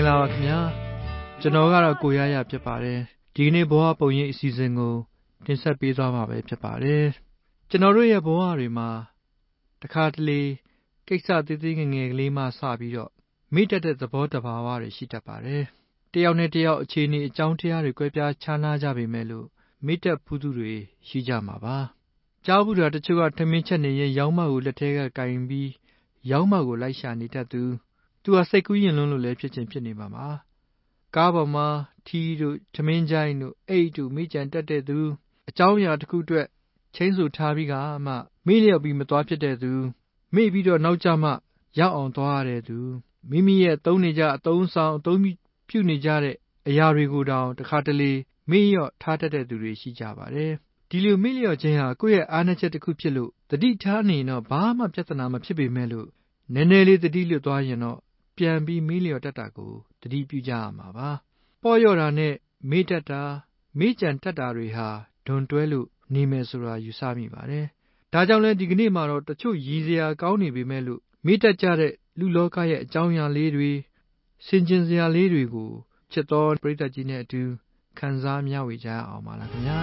္ဂလာပါခင်ဗျာကျွန်တော်ကတော့ကိုရရဖြစ်ပါတယ်ဒီကနေ့ဘဝပုံရိပ်အစီအစဉ်ကိုတင်ဆက်ပေးသွားမှာပဲဖြစ်ပါတယ်ကျွန်တော်တို့ရဲ့ဘဝတွေမှာတခါတလေကိစ္စသေးသေးငယ်ငယ်ကလေးမှစပြီးတော့မိတတ်တဲ့သဘောတဘာဝတွေရှိတတ်ပါတယ်တယောက်နဲ့တယောက်အခြေအနေအကြောင်းတရားတွေကွဲပြားခြားနားကြပေမဲ့လို့မိတတ်ဖူးသူတွေရှိကြမှာပါကြားဘူးတာတချို့ကထမင်းချက်နေရင်ရောင်းမကိုလက်ထဲကကင်ပြီးရောင်းမကိုလိုက်ရှာနေတတ်သူဟာစိတ်ကူးရင်လွန်းလို့လည်းဖြစ်ချင်းဖြစ်နေမှာပါကားပေါ်မှာထီးတို့ထမင်းကြိုင်းတို့အိတ်တို့မိကြံတက်တဲ့သူအကြောင်းအရာတစ်ခုအတွက်ချင်းစုထားပြီးကမှမိလျော့ပြီးမသွားဖြစ်တဲ့သူမိပြီးတော့နောက်ကျမှရောက်အောင်သွားရတဲ့သူမိမိရဲ့သုံးနေကြအသုံးဆောင်အသုံးပြုနေကြတဲ့အရာတွေကိုတောင်တခါတလေမိလျော့ထားတတ်တဲ့သူတွေရှိကြပါတယ်ဒီလိုမိလျော့ခြင်းဟာကိုယ့်ရဲ့အားနည်းချက်တစ်ခုဖြစ်လို့တတိထားနေတော့ဘာမှပြဿနာမဖြစ်ပေမဲ့လို့နည်းနည်းလေးတတိလွတ်သွားရင်တော့ပြန်ပြီးမိလျော့တတ်တာကိုတတိပြုကြရမှာပါပေါ့လျော့တာနဲ့မေ့တတ်တာမေ့ကြံတတ်တာတွေဟာဒွန်တွဲလို့နေမယ်ဆိုတာယူဆမိပါတယ်ဒါကြောင့်လဲဒီကနေ့မှာတော့တချို့ရည်စရာကောင်းနေပေမဲ့လို့မေ့တတ်ကြတဲ့လူလောကရဲ့အကြောင်းအရာလေးတွေဆင်ခြင်စရာလေးတွေကိုချစ်တော်ပရိသတ်ကြီးနဲ့အတူခံစားမျှဝေကြရအောင်ပါလားခင်ဗျာ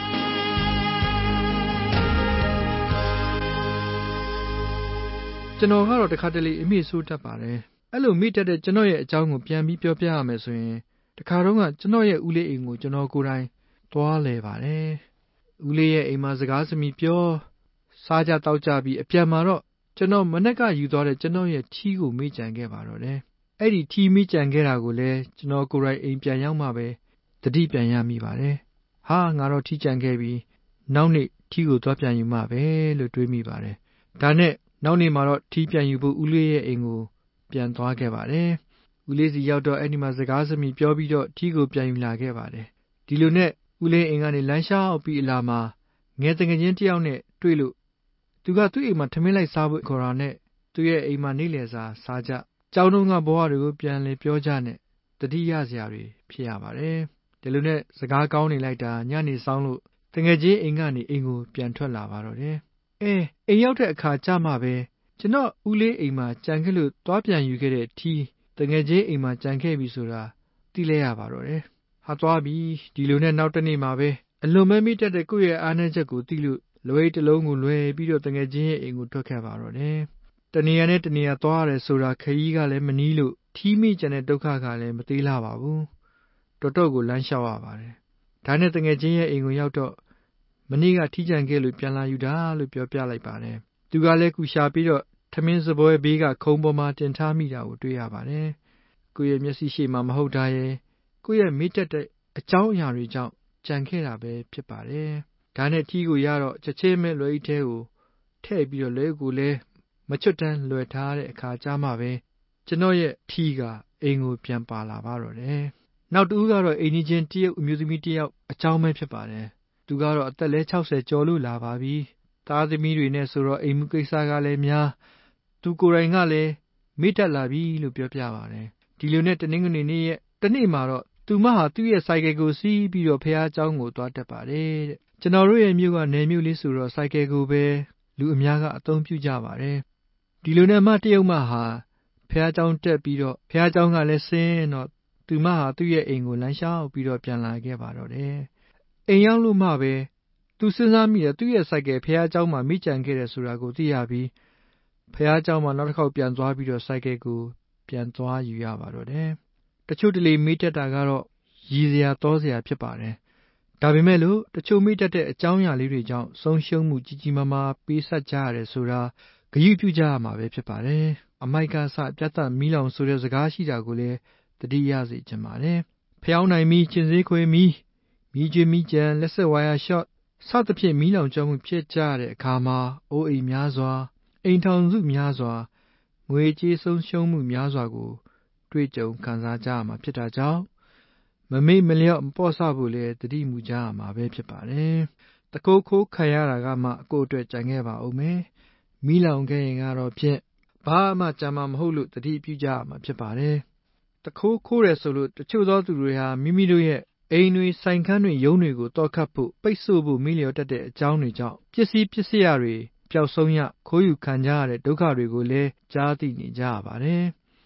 ကျွန်တော်ကတော့တခါတလေအမေ့ဆိုးတတ်ပါတယ်အဲ့လိုမိတတ်တဲ့ကျွန်တော်ရဲ့အကြောင်းကိုပြန်ပြီးပြောပြရမယ်ဆိုရင်တခါတော့ကကျွန်တော်ရဲ့ဦးလေးအိမ်ကိုကျွန်တော်ကိုယ်တိုင်သွားလဲပါတယ်ဦးလေးရဲ့အိမ်မှာစကားစမြည်ပြောစားကြတောက်ကြပြီးအပြန်မှာတော့ကျွန်တော်မနေ့ကယူသွားတဲ့ကျွန်တော်ရဲ့ထီးကိုမိကြံခဲ့ပါတော့တယ်အဲ့ဒီထီးမိကြံခဲ့တာကိုလည်းကျွန်တော်ကိုယ်တိုင်အိမ်ပြန်ရောက်မှပဲတတိပြန်ရမိပါတယ်ဟာငါတော့ထီးကြံခဲ့ပြီးနောက်နေ့ထီးကိုသွားပြန်ယူမှပဲလို့တွေးမိပါတယ်ဒါနဲ့နောက်နေ့မှာတော့ထီးပြန်ယူဖို့ဦးလေးရဲ့အိမ်ကိုပြန်သွားခဲ့ပါတယ်ဦးလေးစီရောက်တော့အဲ့ဒီမှာစကားစမြည်ပြောပြီးတော့ထီးကိုပြန်ယူလာခဲ့ပါတယ်ဒီလိုနဲ့ဦးလေးအိမ်ကနေလမ်းလျှောက်ပြီးအလာမှာငယ်တငယ်ချင်းတယောက်နဲ့တွေ့လို့သူကသူ့အိမ်မှာထမင်းလိုက်စားဖို့ခေါ်တာနဲ့သူ့ရဲ့အိမ်မှာနေလည်စာစားကြကြောင်းတုံးကဘဝတွေကိုပြန်လေပြောကြနဲ့တတိယစရာတွေဖြစ်ရပါတယ်ဒီလိုနဲ့စကားကောင်းနေလိုက်တာညနေဆောင်လို့တငယ်ချင်းအိမ်ကနေအိမ်ကိုပြန်ထွက်လာပါတော့တယ်အိမ်ရောက်တဲ့အခါကျမှပဲကျွန်တော်ဦးလေးအိမ်မှာကြံခဲ့လို့သွားပြန်ယူခဲ့တဲ့ထီးတငယ်ချင်းအိမ်မှာကြံခဲ့ပြီဆိုတာသိလဲရပါတော့တယ်ဟာသွားပြီဒီလိုနဲ့နောက်တနေ့မှာပဲအလွန်မဲမိတတ်တဲ့ကိုယ့်ရဲ့အားနည်းချက်ကိုသိလို့လွယ်တလုံးကိုလွယ်ပြီးတော့တငယ်ချင်းရဲ့အိမ်ကိုထွက်ခဲ့ပါတော့တယ်တနေရာနဲ့တနေရာသွားရတယ်ဆိုတာခရီးကလည်းမနီးလို့ထီးမိကြတဲ့ဒုက္ခကလည်းမသေးလာပါဘူးတော်တော်ကိုလမ်းလျှောက်ရပါတယ်ဒါနဲ့တငယ်ချင်းရဲ့အိမ်ကိုရောက်တော့မနေ့ကထီးကြံခဲ့လို့ပြန်လာယူတာလို့ပြောပြလိုက်ပါတယ်သူကလည်းကူရှာပြီးတော့ထမင်းစပွဲဘေးကခုံပေါ်မှာတင်ထားမိတာကိုတွေ့ရပါတယ်ကိုယ့်ရဲ့မျက်စိရှိမှမဟုတ်တာရဲ့ကိုယ့်ရဲ့မိတတ်တဲ့အကြောင်းအရာတွေကြောင့်ကြံခဲ့တာပဲဖြစ်ပါတယ်ဒါနဲ့ထီးကိုရတော့ချက်ချင်းပဲလွယ်ထဲကိုထည့်ပြီးတော့လွယ်ကိုလည်းမချွတ်တန်းလွယ်ထားတဲ့အခါကျမှပဲကျွန်တော်ရဲ့ထီးကအိမ်ကိုပြန်ပါလာပါတော့တယ်နောက်တူကတော့အိမ်ကြီးချင်းတရုတ်အမျိုးသမီးတယောက်အကြောင်းပဲဖြစ်ပါတယ်သူကတော့အသက်လဲ60ကျော်လို့လာပါပြီသားသမီးတွေနဲ့ဆိုတော့အိမ်မှုကိစ္စကလည်းများသူကိုယ်တိုင်ကလည်းမိတတ်လာပြီလို့ပြောပြပါတယ်ဒီလိုနဲ့တနင်္ဂနွေနေ့ရဲ့တနေ့မှာတော့သူမဟာသူ့ရဲ့ဆိုင်ကယ်ကိုစီးပြီးတော့ဖះเจ้าကိုသွားတက်ပါတယ်တဲ့ကျွန်တော်တို့ရဲ့မြို့ကနယ်မြို့လေးဆိုတော့ဆိုင်ကယ်ကိုပဲလူအများကအသုံးပြုကြပါတယ်ဒီလိုနဲ့မှတရုတ်မဟာဖះเจ้าတက်ပြီးတော့ဖះเจ้าကလည်းဆင်းတော့သူမဟာသူ့ရဲ့အိမ်ကိုလမ်းလျှောက်ပြီးတော့ပြန်လာခဲ့ပါတော့တယ်အိမ်ရောက်လို့မှပဲသူစဉ်းစားမိတယ်သူ့ရဲ့ဆိုင်ကယ်ဖះเจ้าမှာမိကြံခဲ့တယ်ဆိုတာကိုသိရပြီးဖះเจ้าမှာနောက်တစ်ခေါက်ပြန်သွားပြီးတော့ဆိုင်ကယ်ကိုပြန်သွားယူရပါတော့တယ်တချို့တလေမိတတ်တာကတော့ရည်စရာတောစရာဖြစ်ပါတယ်ဒါပေမဲ့လို့တချို့မိတတ်တဲ့အကြောင်းအရာလေးတွေကြောင့်ဆုံးရှုံးမှုကြီးကြီးမားမားပေးဆက်ကြရတယ်ဆိုတာဂရုပြုကြရမှာပဲဖြစ်ပါတယ်အမိုက်ကစပြတ်သက်မီးလောင်ဆိုတဲ့စကားရှိတာကိုလည်းတတိယစေချင်ပါတယ်ဖျောင်းနိုင်မီကျင်စေးခွေမီကျွေးမီကြံလက်ဆက်ဝါယာရှော့စသဖြင့်မီးလောင်ကျွမ်းမှုဖြစ်ကြတဲ့အခါမှာအိုးအိမ်များစွာအိမ်ထောင်စုများစွာငွေကြေးဆုံးရှုံးမှုများစွာကိုတွေ့ကြုံခံစားကြရမှာဖြစ်တာကြောင့်မမေ့မလျော့မပေါ့ဆဖို့လည်းတတိမူကြရမှာပဲဖြစ်ပါတယ်။တကိုးခိုးခံရတာကမှကိုယ့်အတွက်ကြံခဲ့ပါဦးမယ်။မီးလောင်ခဲ့ရင်ကတော့ဖြင့်ဘာမှကြံမှာမဟုတ်လို့တတိပြုကြရမှာဖြစ်ပါတယ်။တကိုးခိုးတယ်ဆိုလို့တချို့သောသူတွေဟာမိမိတို့ရဲ့အိမ်တွေဆိုင်ခန်းတွေရုံးတွေကိုတောက်ခတ်ဖို့ပိတ်ဆို့ဖို့မိလျော်တတ်တဲ့အကြောင်းတွေကြောင့်ပစ္စည်းရတွေပျောက်ဆုံးရခိုးယူခံကြရတဲ့ဒုက္ခတွေကိုလည်းကြားသိနေကြရပါတယ်။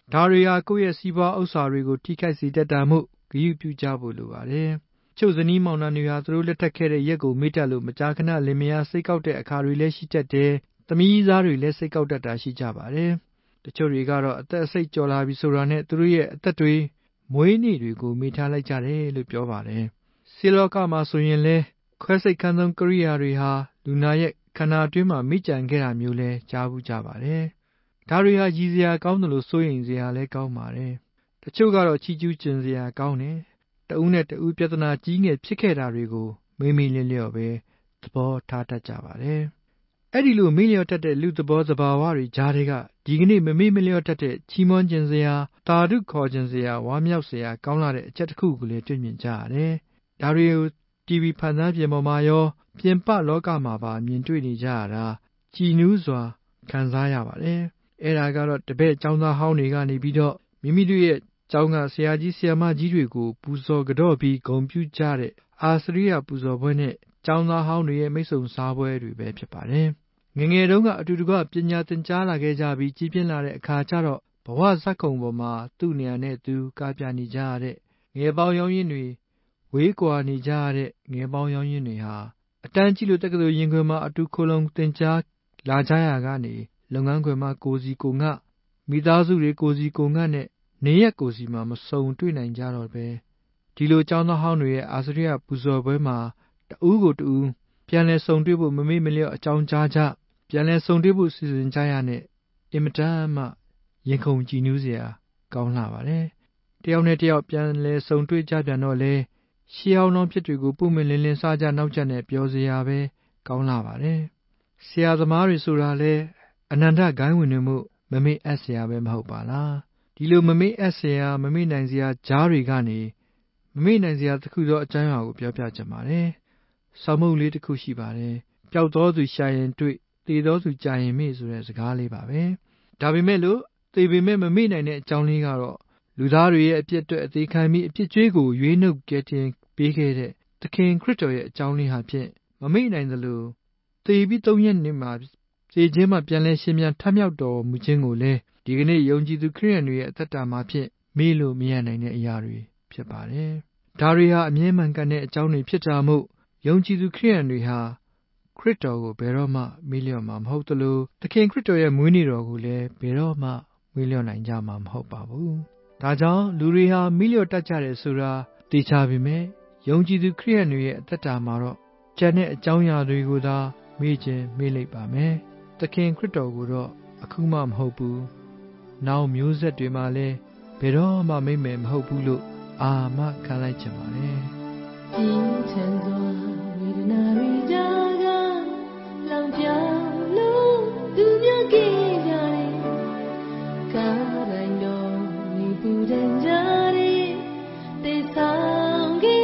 ဒါတွေဟာကိုယ့်ရဲ့စီးပွားဥစ္စာတွေကိုထိခိုက်စေတတ်တာမို့ဂရုပြုကြဖို့လိုပါတယ်။ချုပ်ဇနီးမောင်နှံတွေဟာသူတို့လက်ထပ်ခဲ့တဲ့ရက်ကိုမေ့တတ်လို့မကြာခဏလင်မယားစိတ်ကောက်တဲ့အခါတွေလည်းရှိတတ်တယ်။သမီးသားတွေလည်းစိတ်ကောက်တတ်တာရှိကြပါတယ်။တချို့တွေကတော့အသက်အစိတ်ကျော်လာပြီဆိုတာနဲ့သူတို့ရဲ့အသက်တွေမွေးနေ့တွေကိုမေ့ထားလိုက်ကြတယ်လို့ပြောပါတယ်။ဆေးလောကမှာဆိုရင်လည်းခွဲစိတ်ခန်းသုံးကိရိယာတွေဟာလူနာရဲ့ခန္ဓာအတွင်းမှာမိကြံခဲ့တာမျိုးလဲကြားဘူးကြပါတယ်။ဒါတွေဟာရည်စရာကောင်းတယ်လို့စိုးရိမ်စရာလည်းကောင်းပါတယ်။တချို့ကတော့ချီးကျူးကျင်စရာကောင်းတယ်။တဦးနဲ့တဦးပြဿနာကြီးငယ်ဖြစ်ခဲ့တာတွေကိုမေ့မေ့လျော့ပဲသဘောထားတတ်ကြပါတယ်။အဲ့ဒီလိုမေ့လျော့တတ်တဲ့လူသဘောသဘာဝတွေကြားတွေကဒီကနေ့မမေ့မလျော့တတ်တဲ့ချီးမွမ်းခြင်းစရာတာဓုခေါ်ခြင်းစရာဝါမြောက်စရာကောင်းလာတဲ့အချက်တစ်ခုကိုလည်းတွေ့မြင်ကြရတယ်။ဒါတွေကိုTV ဖန်ဆန်းပြင်ပေါ်မှာရောပြင်ပလောကမှာပါမြင်တွေ့နေကြရတာကြည်နူးစွာခံစားရပါတယ်။အဲ့ဒါကတော့တပည့်ကျောင်းသားဟောင်းတွေကနေပြီးတော့မိမိတို့ရဲ့ကျောင်းကဆရာကြီးဆရာမကြီးတွေကိုပူဇော်ကြော့ပြီးဂုဏ်ပြုကြတဲ့အာစရိယပူဇော်ပွဲနဲ့ကျောင်းသားဟောင်းတွေရဲ့မိတ်ဆုံစားပွဲတွေပဲဖြစ်ပါတယ်။ငယ်ငယ်တုန်းကအတူတကွပညာသင်ကြားလာခဲ့ကြပြီးကြီးပြင်းလာတဲ့အခါကျတော့ဘဝဇက်ခုံပေါ်မှာသူ့နေရာနဲ့သူကပြနေကြရတဲ့ငယ်ပေါင်းရောင်းရင်းတွေဝေးကွာနေကြရတဲ့ငယ်ပေါင်းရောင်းရင်းတွေဟာအတန်းကြီးလို့တက္ကသိုလ်ရင်ခွင်မှာအတူခိုလုံသင်ကြားလာကြရကနေလုပ်ငန်းခွင်မှာကိုစီကိုငှမိသားစုတွေကိုစီကိုငှနဲ့နေရက်ကိုစီမှာမစုံတွေ့နိုင်ကြတော့ပဲဒီလိုကျောင်းသားဟောင်းတွေရဲ့အာစရိယပူဇော်ပွဲမှာတဦးကိုတဦးပြန်လဲစုံတွေ့ဖို့မမေ့မလျော့အကြောင်းကြားကြပြန်လဲစုံတွေ့ဖို့စီစဉ်ကြရနဲ့အင်မတန်မှရင်ခုန်ကြည်နူးစရာကောင်းလာပါတယ်တယောက်နဲ့တယောက်ပြန်လဲစုံတွေ့ကြပြန်တော့လဲရှေးဟောင်းသောဖြစ်တွေကိုပုံမှန်လင်းလင်းစားကြနောက်ကျနဲ့ပြောစရာပဲကောင်းလာပါတယ်ဆရာသမားတွေဆိုတာလဲအနန္တဂိုင်းဝင်တွေမှုမမေ့အပ်စရာပဲမဟုတ်ပါလားဒီလိုမမေ့အပ်စရာမမေ့နိုင်စရာကြားတွေကနေမမေ့နိုင်စရာတစ်ခုသောအကြောင်းအရာကိုပြောပြချင်ပါတယ်ဆောင်းမုတ်လေးတစ်ခုရှိပါတယ်ပျောက်သောသူရှာရင်တွေ့သေသောသူကြာရင်မေ့ဆိုတဲ့စကားလေးပါပဲဒါပေမဲ့လို့သေပေမဲ့မမေ့နိုင်တဲ့အကြောင်းလေးကတော့လူသားတွေရဲ့အပြစ်အတွက်အသေးခံပြီးအပြစ်ကြွေးကိုရွေးနှုတ်ကယ်တင်ပေးခဲ့တဲ့သခင်ခရစ်တော်ရဲ့အကြောင်းလေးဟာဖြင့်မမေ့နိုင်သလိုသေပြီး3 ရက်နေမှာသေခြင်းမှာပြန်လဲရှင်ပြန်ထမြောက်တော်မူခြင်းကိုလည်းဒီကနေ့ယုံကြည်သူခရစ်ယာန်တွေရဲ့အသက်တာမှာဖြင့်မေ့လို့မရနိုင်တဲ့အရာတွေဖြစ်ပါတယ်။ဒါတွေဟာအမြဲမှန်ကန်တဲ့အကြောင်းတွေဖြစ်တာမို့ယုံကြည်သူခရစ်ယာန်တွေဟာခရစ်တော်ကိုဘယ်တော့မှမေ့လျော့မှာမဟုတ်သလိုသခင်ခရစ်တော်ရဲ့မွေးနေ့တော်ကိုလည်းဘယ်တော့မှမေ့လျော့နိုင်ကြမှာမဟုတ်ပါဘူး။ဒါကြောင့်လူတွေဟာမေ့လျော့တတ်ကြတယ်ဆိုတာသိချပေမဲ့ယုံကြည်သူခရစ်ယာန်တွေရဲ့အသက်တာမှာတော့ကျန်တဲ့အကြောင်းအရာတွေကိုသာမေ့ခြင်းမေ့လိုက်ပါမယ်။သခင်ခရစ်တော်ကိုတော့အခုမှမဟုတ်ဘူး။နောက်မျိုးဆက်တွေမှာလည်းဘယ်တော့မှမေ့မယ်မဟုတ်ဘူးလို့အာမခံလိုက်ချင်ပါတယ်။ပြင်းထန်စွာဝေဒနာတွေကြားကလောင်ပြောင်းလို့သူများကြည့်ကြတယ်။ကားတိုင်းတော့ဒီပူတဲ့ကြတယ်တေဆောင်ကြီး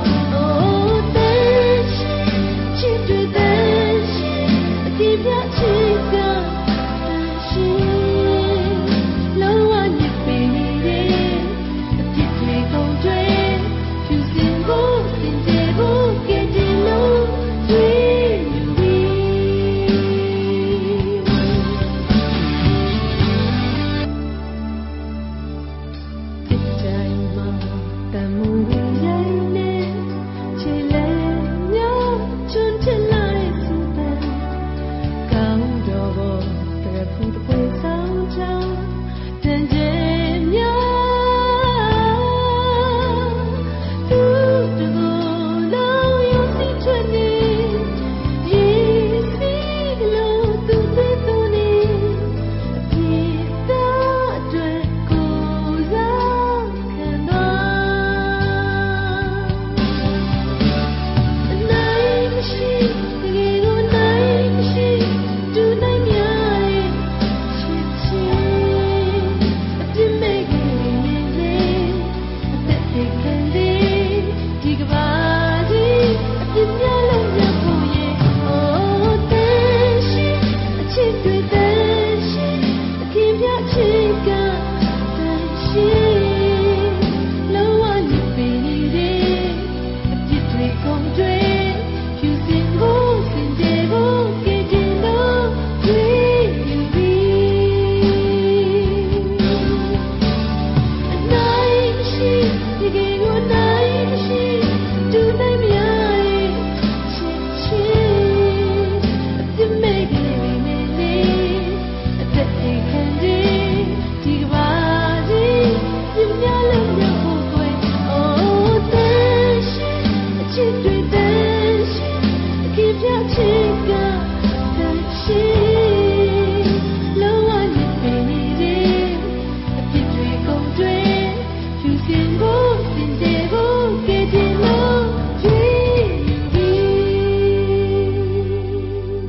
去